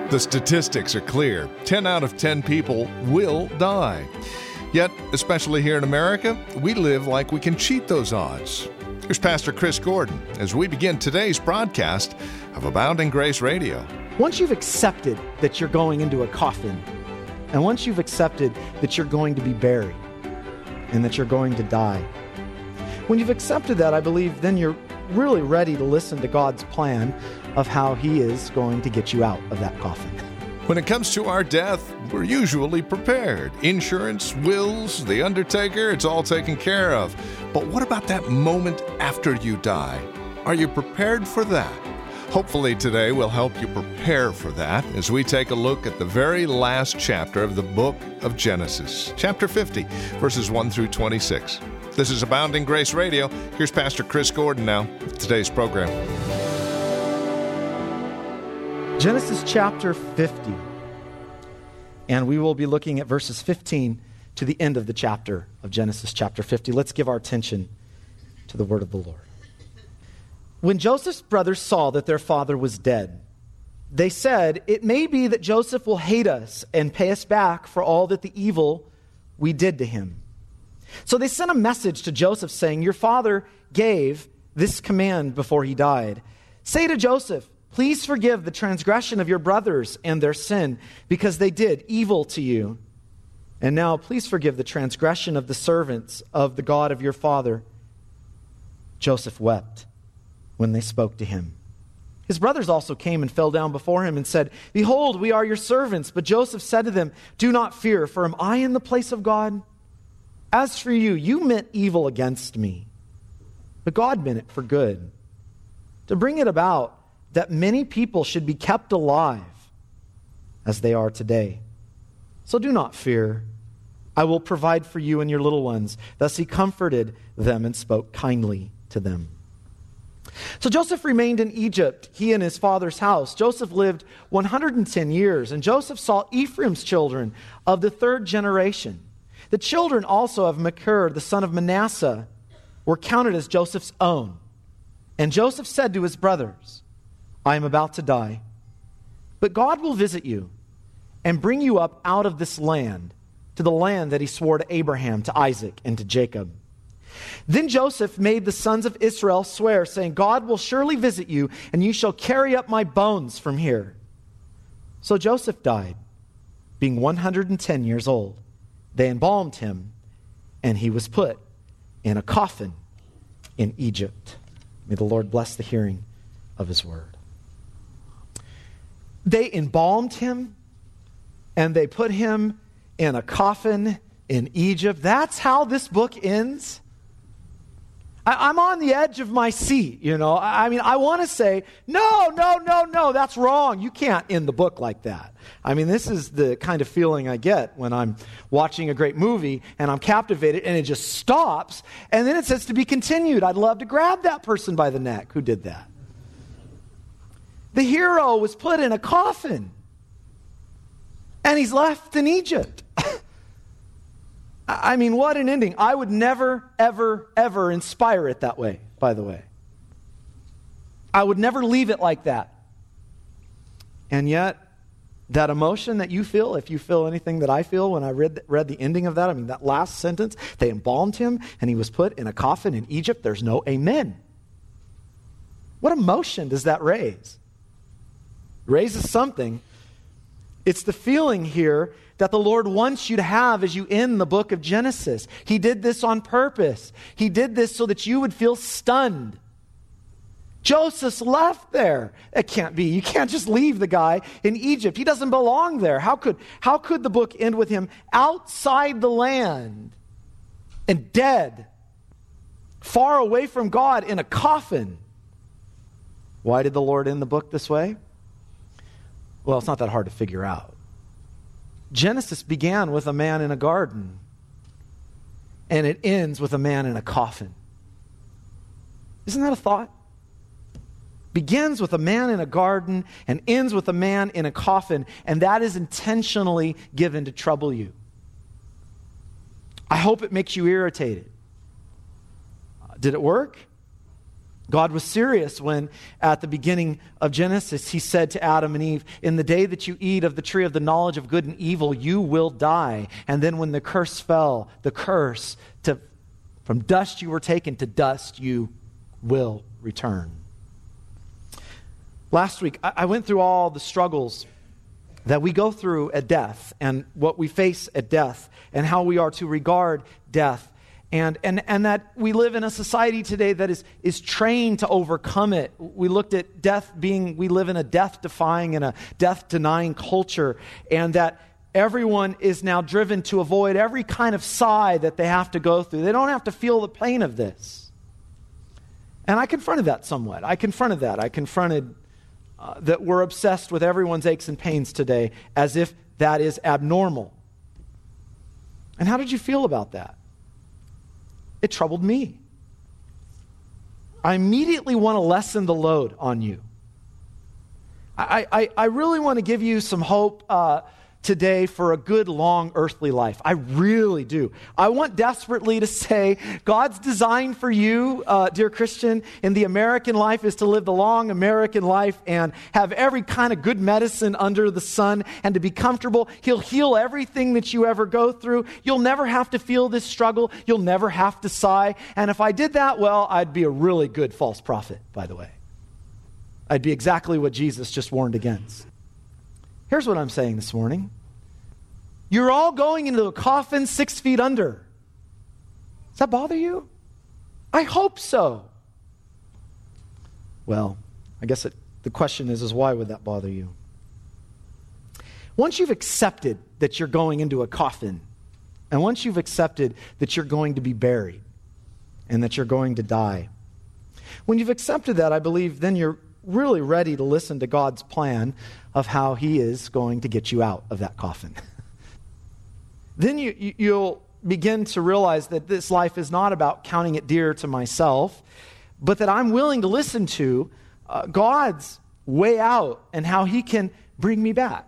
The statistics are clear. 10 out of 10 people will die. Yet, especially here in America, we live like we can cheat those odds. Here's Pastor Chris Gordon as we begin today's broadcast of Abounding Grace Radio. Once you've accepted that you're going into a coffin, and once you've accepted that you're going to be buried, and that you're going to die, when you've accepted that, I believe then you're really ready to listen to God's plan of how He is going to get you out of that coffin. When it comes to our death, we're usually prepared. Insurance, wills, the undertaker, it's all taken care of. But what about that moment after you die? Are you prepared for that? Hopefully today will help you prepare for that as we take a look at the very last chapter of the book of Genesis, chapter 50, verses 1 through 26. This is Abounding Grace Radio. Here's Pastor Chris Gordon now with today's program. Genesis chapter 50. And we will be looking at verses 15 to the end of the chapter of Genesis chapter 50. Let's give our attention to the word of the Lord. When Joseph's brothers saw that their father was dead, they said, "It may be that Joseph will hate us and pay us back for all that the evil we did to him." So they sent a message to Joseph saying, "Your father gave this command before he died. Say to Joseph, please forgive the transgression of your brothers and their sin, because they did evil to you. And now please forgive the transgression of the servants of the God of your father." Joseph wept when they spoke to him. His brothers also came and fell down before him and said, "Behold, we are your servants." But Joseph said to them, "Do not fear, for am I in the place of God? As for you, you meant evil against me, but God meant it for good, to bring it about that many people should be kept alive as they are today. So do not fear. I will provide for you and your little ones." Thus he comforted them and spoke kindly to them. So Joseph remained in Egypt, he and his father's house. Joseph lived 110 years, and Joseph saw Ephraim's children of the third generation. The children also of Machir, the son of Manasseh, were counted as Joseph's own. And Joseph said to his brothers, "I am about to die, but God will visit you and bring you up out of this land to the land that he swore to Abraham, to Isaac, and to Jacob." Then Joseph made the sons of Israel swear, saying, "God will surely visit you, and you shall carry up my bones from here." So Joseph died, being 110 years old. They embalmed him, and he was put in a coffin in Egypt. May the Lord bless the hearing of his word. They embalmed him, and they put him in a coffin in Egypt. That's how this book ends. I'm on the edge of my seat, you know. I mean, I want to say, no, that's wrong. You can't end the book like that. I mean, this is the kind of feeling I get when I'm watching a great movie and I'm captivated and it just stops and then it says to be continued. I'd love to grab that person by the neck who did that. The hero was put in a coffin and he's left in Egypt. I mean, what an ending. I would never, ever, ever inspire it that way, by the way. I would never leave it like that. And yet, that emotion that you feel, if you feel anything that I feel when I read the ending of that, I mean, that last sentence, they embalmed him and he was put in a coffin in Egypt, there's no amen. What emotion does that raise? It raises something. It's the feeling here that the Lord wants you to have as you end the book of Genesis. He did this on purpose. He did this so that you would feel stunned. Joseph's left there. It can't be. You can't just leave the guy in Egypt. He doesn't belong there. How could the book end with him outside the land and dead, far away from God in a coffin? Why did the Lord end the book this way? Well, it's not that hard to figure out. Genesis began with a man in a garden, and it ends with a man in a coffin. Isn't that a thought? Begins with a man in a garden and ends with a man in a coffin, and that is intentionally given to trouble you. I hope it makes you irritated. Did it work? God was serious when, at the beginning of Genesis, he said to Adam and Eve, in the day that you eat of the tree of the knowledge of good and evil, you will die. And then when the curse fell, from dust you were taken, to dust you will return. Last week, I went through all the struggles that we go through at death and what we face at death and how we are to regard death. And that we live in a society today that is trained to overcome it. We looked at death we live in a death-defying and a death-denying culture, and that everyone is now driven to avoid every kind of sigh that they have to go through. They don't have to feel the pain of this. And I confronted that somewhat. I confronted that we're obsessed with everyone's aches and pains today as if that is abnormal. And how did you feel about that? It troubled me. I immediately want to lessen the load on you. I really want to give you some hope today for a good, long earthly life. I really do. I want desperately to say God's design for you, dear Christian, in the American life is to live the long American life and have every kind of good medicine under the sun and to be comfortable. He'll heal everything that you ever go through. You'll never have to feel this struggle. You'll never have to sigh. And if I did that, well, I'd be a really good false prophet, by the way. I'd be exactly what Jesus just warned against. Here's what I'm saying this morning. You're all going into a coffin 6 feet under. Does that bother you? I hope so. Well, I guess the question is why would that bother you? Once you've accepted that you're going into a coffin, and once you've accepted that you're going to be buried, and that you're going to die, when you've accepted that, I believe then you're really ready to listen to God's plan of how he is going to get you out of that coffin. Then you'll begin to realize that this life is not about counting it dear to myself, but that I'm willing to listen to God's way out and how he can bring me back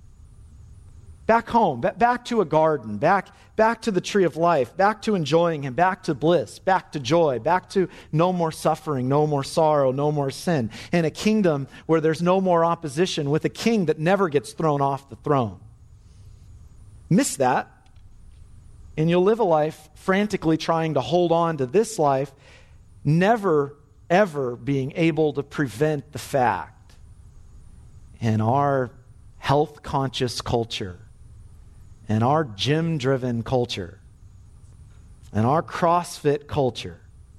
home, back to a garden, back to the tree of life, back to enjoying him, back to bliss, back to joy, back to no more suffering, no more sorrow, no more sin, in a kingdom where there's no more opposition, with a king that never gets thrown off the throne. Miss that, and you'll live a life frantically trying to hold on to this life, never, ever being able to prevent the fact in our health-conscious culture, and our gym-driven culture, and our CrossFit culture,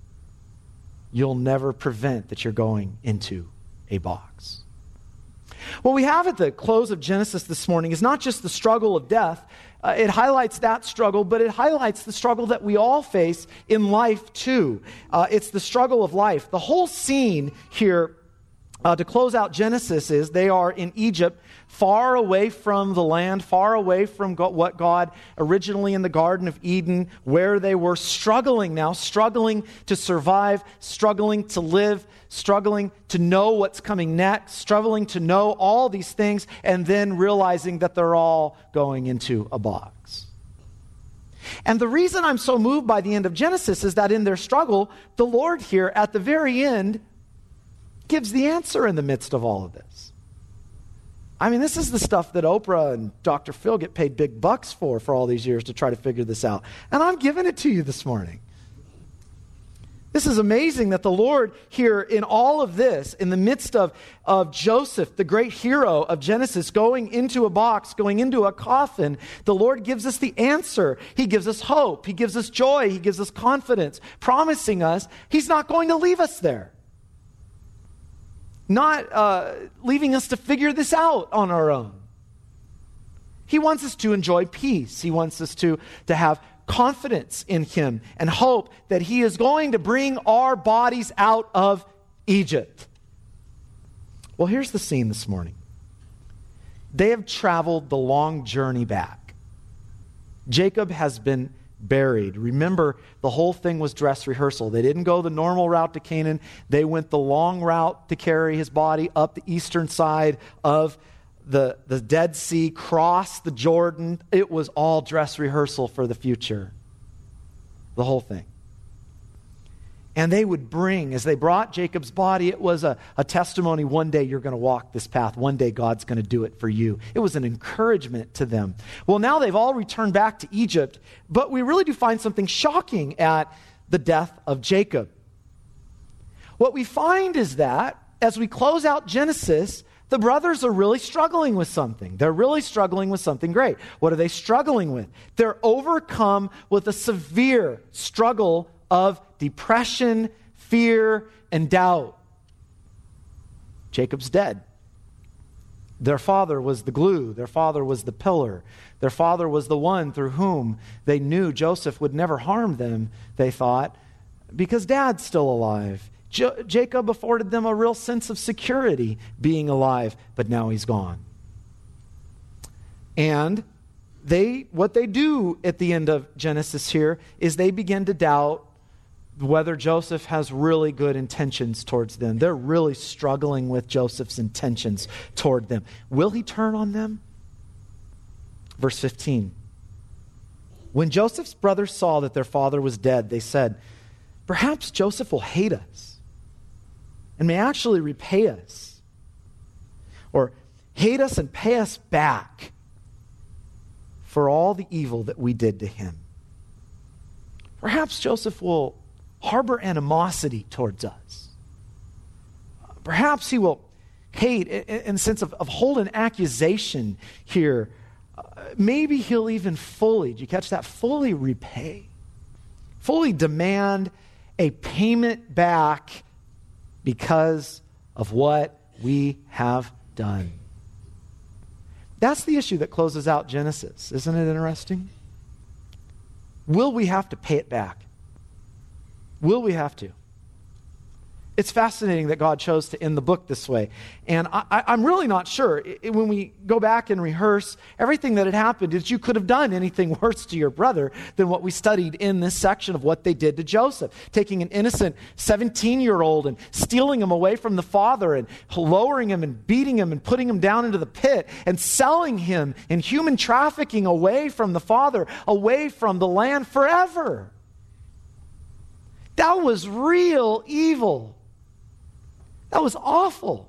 you'll never prevent that you're going into a box. What we have at the close of Genesis this morning is not just the struggle of death. It highlights that struggle, but it highlights the struggle that we all face in life too. It's the struggle of life. The whole scene here to close out Genesis is they are in Egypt, far away from the land, far away from what God originally in the Garden of Eden, where they were struggling to survive, struggling to live, struggling to know what's coming next, struggling to know all these things, and then realizing that they're all going into a box. And the reason I'm so moved by the end of Genesis is that in their struggle, the Lord here at the very end gives the answer in the midst of all of this. I mean, this is the stuff that Oprah and Dr. Phil get paid big bucks for all these years to try to figure this out. And I'm giving it to you this morning. This is amazing that the Lord here in all of this, in the midst of Joseph, the great hero of Genesis, going into a box, going into a coffin, the Lord gives us the answer. He gives us hope. He gives us joy. He gives us confidence, promising us he's not going to leave us there. Not leaving us to figure this out on our own. He wants us to enjoy peace. He wants us to have confidence in him and hope that he is going to bring our bodies out of Egypt. Well, here's the scene this morning. They have traveled the long journey back. Jacob has been buried. Remember, the whole thing was dress rehearsal. They didn't go the normal route to Canaan. They went the long route to carry his body up the eastern side of the Dead Sea, crossed the Jordan. It was all dress rehearsal for the future. The whole thing. And they would bring, as they brought Jacob's body, it was a testimony, one day you're going to walk this path. One day God's going to do it for you. It was an encouragement to them. Well, now they've all returned back to Egypt, but we really do find something shocking at the death of Jacob. What we find is that, as we close out Genesis, the brothers are really struggling with something. They're really struggling with something great. What are they struggling with? They're overcome with a severe struggle of depression, fear, and doubt. Jacob's dead. Their father was the glue. Their father was the pillar. Their father was the one through whom they knew Joseph would never harm them, they thought, because Dad's still alive. Jacob afforded them a real sense of security being alive, but now he's gone. And what they do at the end of Genesis here is they begin to doubt whether Joseph has really good intentions towards them. They're really struggling with Joseph's intentions toward them. Will he turn on them? Verse 15. When Joseph's brothers saw that their father was dead, they said, "Perhaps Joseph will hate us and may actually repay us, or hate us and pay us back for all the evil that we did to him. Perhaps Joseph will harbor animosity towards us. Perhaps he will hate in the sense of hold an accusation here. Maybe he'll even fully, did you catch that? Fully repay. Fully demand a payment back because of what we have done." That's the issue that closes out Genesis. Isn't it interesting? Will we have to pay it back? Will we have to? It's fascinating that God chose to end the book this way. And I'm really not sure. When we go back and rehearse everything that had happened, is you could have done anything worse to your brother than what we studied in this section of what they did to Joseph. Taking an innocent 17-year-old and stealing him away from the father and lowering him and beating him and putting him down into the pit and selling him in human trafficking away from the father, away from the land forever. That was real evil. That was awful.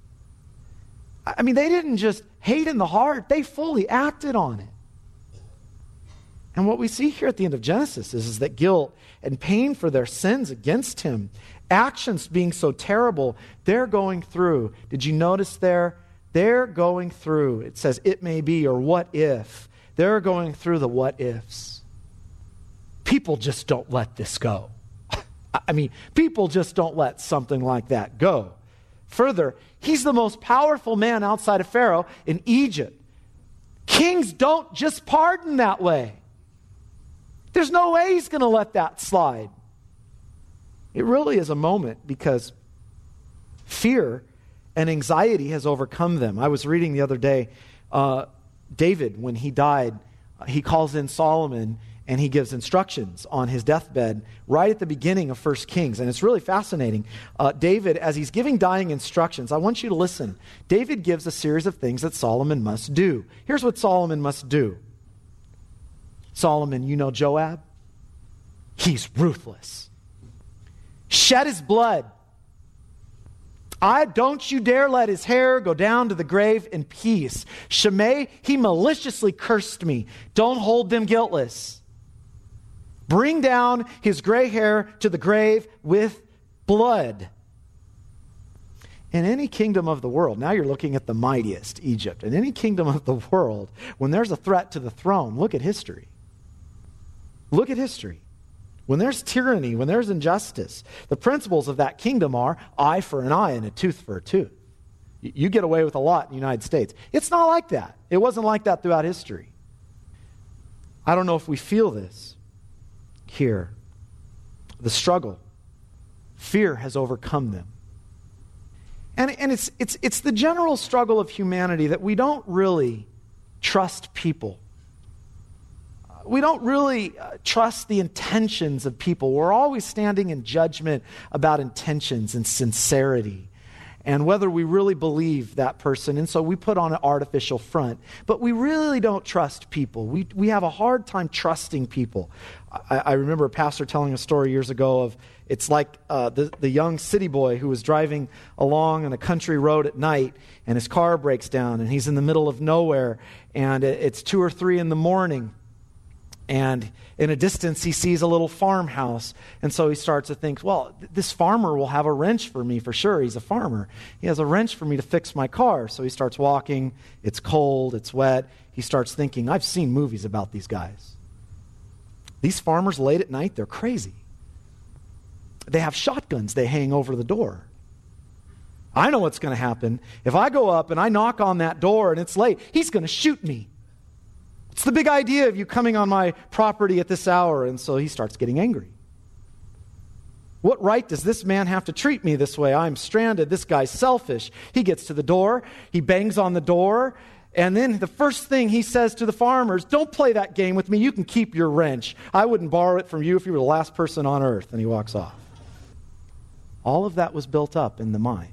I mean, they didn't just hate in the heart, they fully acted on it. And what we see here at the end of Genesis is that guilt and pain for their sins against him, actions being so terrible, they're going through. Did you notice there? They're going through. It says, it may be, or what if. They're going through the what ifs. People just don't let this go. I mean, people just don't let something like that go. Further, he's the most powerful man outside of Pharaoh in Egypt. Kings don't just pardon that way. There's no way he's going to let that slide. It really is a moment because fear and anxiety has overcome them. I was reading the other day, David, when he died, he calls in Solomon and he gives instructions on his deathbed right at the beginning of 1 Kings. And it's really fascinating. David, as he's giving dying instructions, I want you to listen. David gives a series of things that Solomon must do. Here's what Solomon must do. Solomon, you know Joab? He's ruthless. Shed his blood. Don't you dare let his hair go down to the grave in peace. Shimei, he maliciously cursed me. Don't hold them guiltless. Bring down his gray hair to the grave with blood. In any kingdom of the world, now you're looking at the mightiest, Egypt. In any kingdom of the world, when there's a threat to the throne, look at history. Look at history. When there's tyranny, when there's injustice, the principles of that kingdom are eye for an eye and a tooth for a tooth. You get away with a lot in the United States. It's not like that. It wasn't like that throughout history. I don't know if we feel this here. The struggle. Fear has overcome them. And it's the general struggle of humanity that we don't really trust people. We don't really trust the intentions of people. We're always standing in judgment about intentions and sincerity and whether we really believe that person. And so we put on an artificial front. But we really don't trust people. We have a hard time trusting people. I remember a pastor telling a story years ago of It's like the young city boy who was driving along on a country road at night, and his car breaks down, and he's in the middle of nowhere, and it's 2 or 3 in the morning. And in a distance, he sees a little farmhouse. And so he starts to think, well, this farmer will have a wrench for me for sure. He's a farmer. He has a wrench for me to fix my car. So he starts walking. It's cold. It's wet. He starts thinking, I've seen movies about these guys. These farmers late at night, they're crazy. They have shotguns they hang over the door. I know what's going to happen. If I go up and I knock on that door and it's late, he's going to shoot me. It's the big idea of you coming on my property at this hour. And so he starts getting angry. What right does this man have to treat me this way? I'm stranded. This guy's selfish. He gets to the door. He bangs on the door. And then the first thing he says to the farmers, don't play that game with me. You can keep your wrench. I wouldn't borrow it from you if you were the last person on earth. And he walks off. All of that was built up in the mind.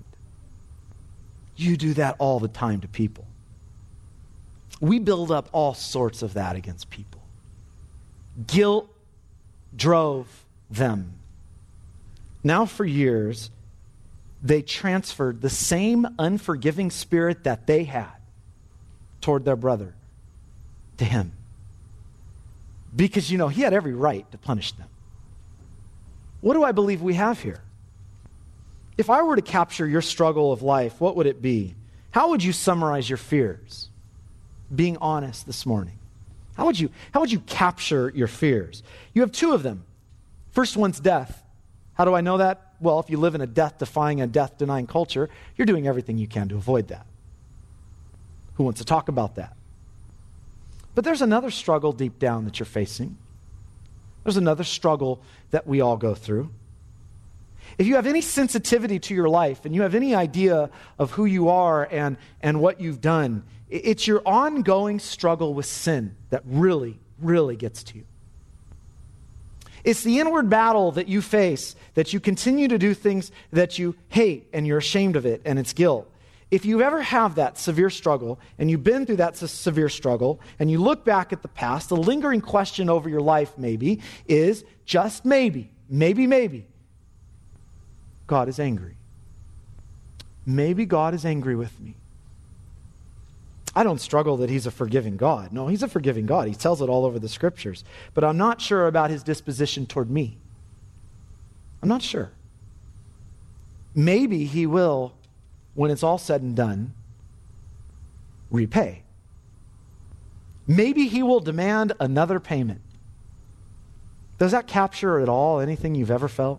You do that all the time to people. We build up all sorts of that against people. Guilt drove them. Now for years, they transferred the same unforgiving spirit that they had toward their brother to him. Because, he had every right to punish them. What do I believe we have here? If I were to capture your struggle of life, what would it be? How would you summarize your fears? Being honest this morning. How would you capture your fears? You have 2 of them. First one's death. How do I know that? Well, if you live in a death-defying and death-denying culture, you're doing everything you can to avoid that. Who wants to talk about that? But there's another struggle deep down that you're facing. There's another struggle that we all go through. If you have any sensitivity to your life and you have any idea of who you are and what you've done, it's your ongoing struggle with sin that really, really gets to you. It's the inward battle that you face, that you continue to do things that you hate and you're ashamed of it, and it's guilt. If you ever have that severe struggle, and you've been through that severe struggle, and you look back at the past, the lingering question over your life maybe is, just maybe, God is angry. Maybe God is angry with me. I don't struggle that he's a forgiving God. No, he's a forgiving God. He tells it all over the scriptures. But I'm not sure about his disposition toward me. I'm not sure. Maybe he will, when it's all said and done, repay. Maybe he will demand another payment. Does that capture at all anything you've ever felt?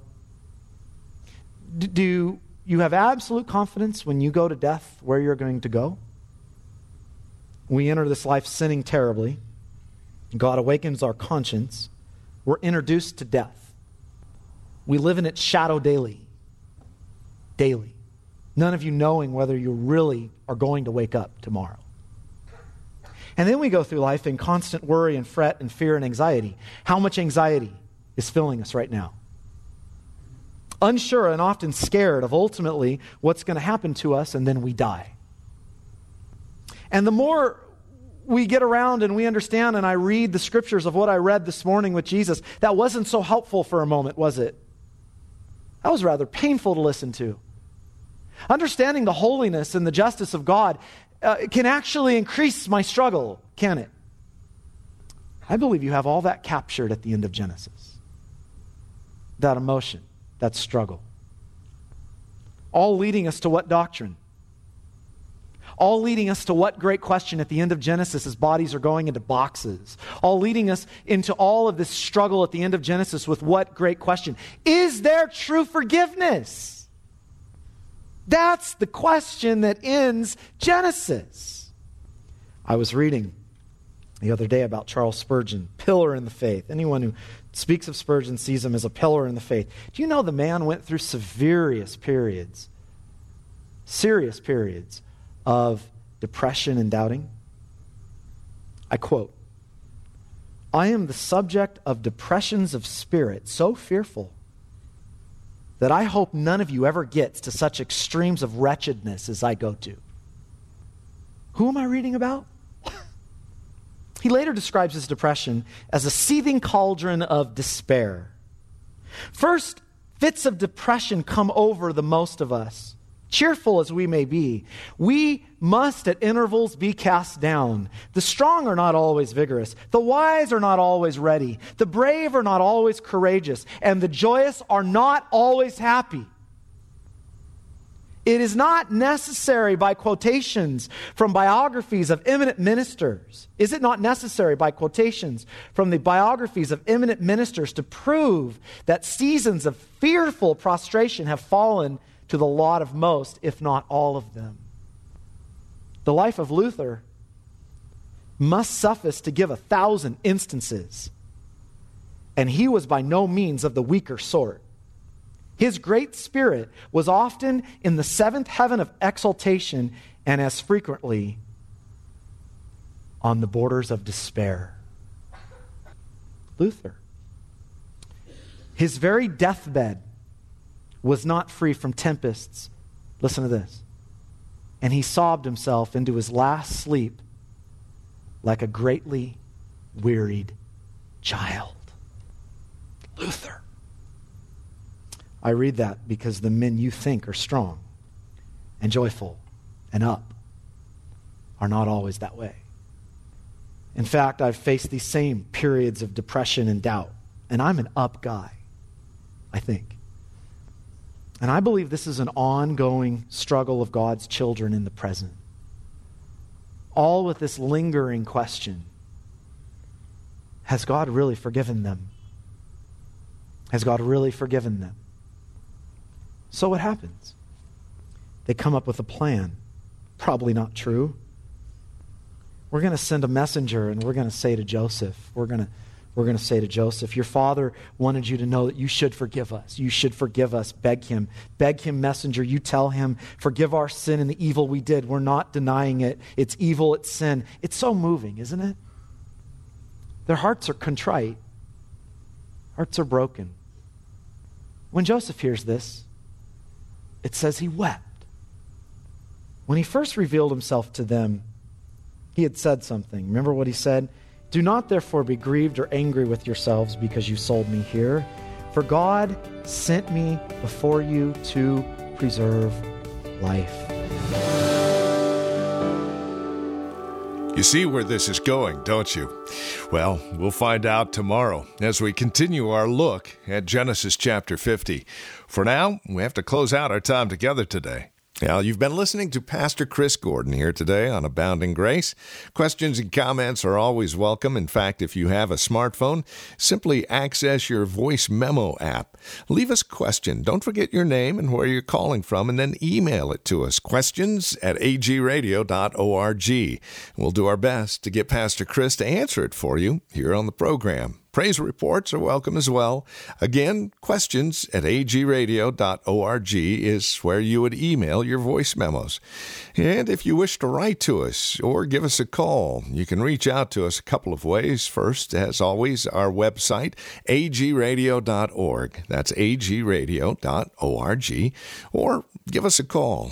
Do you have absolute confidence when you go to death where you're going to go? We enter this life sinning terribly. God awakens our conscience. We're introduced to death. We live in its shadow daily. Daily. None of you knowing whether you really are going to wake up tomorrow. And then we go through life in constant worry and fret and fear and anxiety. How much anxiety is filling us right now? Unsure and often scared of ultimately what's going to happen to us, and then we die. And the more we get around and we understand, and I read the scriptures of what I read this morning with Jesus, that wasn't so helpful for a moment, was it? That was rather painful to listen to. Understanding the holiness and the justice of God can actually increase my struggle, can it? I believe you have all that captured at the end of Genesis. That emotion, that struggle. All leading us to what doctrine? All leading us to what great question at the end of Genesis as bodies are going into boxes. All leading us into all of this struggle at the end of Genesis with what great question? Is there true forgiveness? That's the question that ends Genesis. I was reading the other day about Charles Spurgeon, pillar in the faith. Anyone who speaks of Spurgeon sees him as a pillar in the faith. Do you know the man went through serious periods of depression and doubting? I quote, "I am the subject of depressions of spirit so fearful that I hope none of you ever gets to such extremes of wretchedness as I go to." Who am I reading about? He later describes his depression as a seething cauldron of despair. First, fits of depression come over the most of us, cheerful as we may be, we must at intervals be cast down. The strong are not always vigorous. The wise are not always ready. The brave are not always courageous. And the joyous are not always happy. It is not necessary by quotations from biographies of eminent ministers. Is it not necessary by quotations from the biographies of eminent ministers to prove that seasons of fearful prostration have fallen to the lot of most, if not all of them? The life of Luther must suffice to give 1,000 instances, and he was by no means of the weaker sort. His great spirit was often in the seventh heaven of exaltation and as frequently on the borders of despair. Luther, his very deathbed was not free from tempests. Listen to this. And he sobbed himself into his last sleep like a greatly wearied child. Luther. I read that because the men you think are strong and joyful and up are not always that way. In fact, I've faced these same periods of depression and doubt, and I'm an up guy, I think. And I believe this is an ongoing struggle of God's children in the present. All with this lingering question: has God really forgiven them? Has God really forgiven them? So what happens? They come up with a plan. Probably not true. We're going to send a messenger and we're going to say to Joseph, we're going to say to Joseph, your father wanted you to know that you should forgive us. You should forgive us. Beg him. Beg him, messenger. You tell him, forgive our sin and the evil we did. We're not denying it. It's evil. It's sin. It's so moving, isn't it? Their hearts are contrite. Hearts are broken. When Joseph hears this, it says he wept. When he first revealed himself to them, he had said something. Remember what he said? Do not therefore be grieved or angry with yourselves because you sold me here, for God sent me before you to preserve life. You see where this is going, don't you? Well, we'll find out tomorrow as we continue our look at Genesis chapter 50. For now, we have to close out our time together today. Now, you've been listening to Pastor Chris Gordon here today on Abounding Grace. Questions and comments are always welcome. In fact, if you have a smartphone, simply access your voice memo app. Leave us a question. Don't forget your name and where you're calling from, and then email it to us, questions@agradio.org. We'll do our best to get Pastor Chris to answer it for you here on the program. Praise reports are welcome as well. Again, questions@agradio.org is where you would email your voice memos. And if you wish to write to us or give us a call, you can reach out to us a couple of ways. First, as always, our website, agradio.org. That's agradio.org. Or give us a call,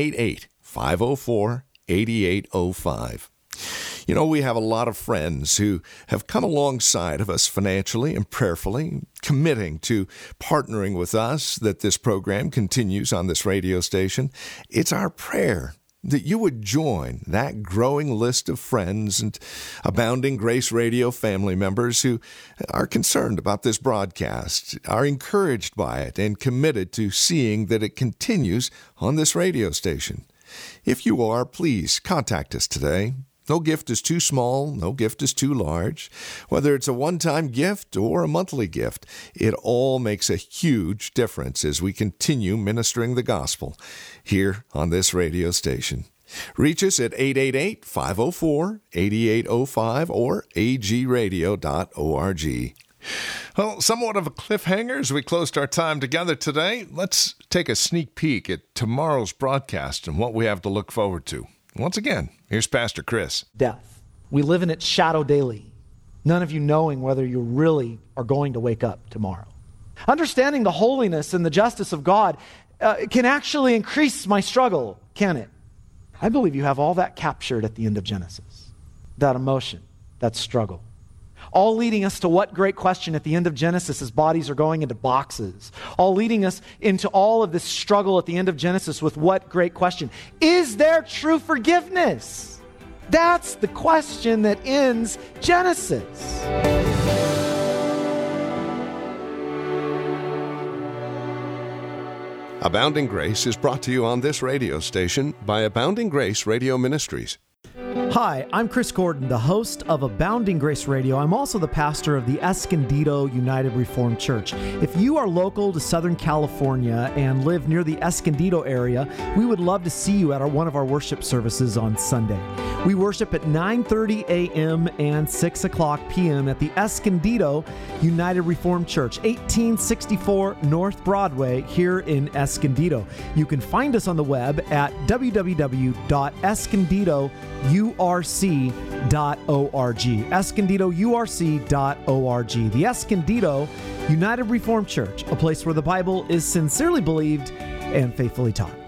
888-504-8805. You know, we have a lot of friends who have come alongside of us financially and prayerfully, committing to partnering with us that this program continues on this radio station. It's our prayer that you would join that growing list of friends and Abounding Grace Radio family members who are concerned about this broadcast, are encouraged by it, and committed to seeing that it continues on this radio station. If you are, please contact us today. No gift is too small, no gift is too large. Whether it's a one-time gift or a monthly gift, it all makes a huge difference as we continue ministering the gospel here on this radio station. Reach us at 888-504-8805 or agradio.org. Well, somewhat of a cliffhanger as we closed our time together today. Let's take a sneak peek at tomorrow's broadcast and what we have to look forward to. Once again, here's Pastor Chris. Death. We live in its shadow daily, none of you knowing whether you really are going to wake up tomorrow. Understanding the holiness and the justice of God can actually increase my struggle, can it? I believe you have all that captured at the end of Genesis. That emotion, that struggle. All leading us to what great question at the end of Genesis as bodies are going into boxes. All leading us into all of this struggle at the end of Genesis with what great question? Is there true forgiveness? That's the question that ends Genesis. Abounding Grace is brought to you on this radio station by Abounding Grace Radio Ministries. Hi, I'm Chris Gordon, the host of Abounding Grace Radio. I'm also the pastor of the Escondido United Reformed Church. If you are local to Southern California and live near the Escondido area, we would love to see you at one of our worship services on Sunday. We worship at 9:30 a.m. and 6 o'clock p.m. at the Escondido United Reformed Church, 1864 North Broadway here in Escondido. You can find us on the web at www.escondidourc.org. EscondidoURC.org. The Escondido United Reformed Church, a place where the Bible is sincerely believed and faithfully taught.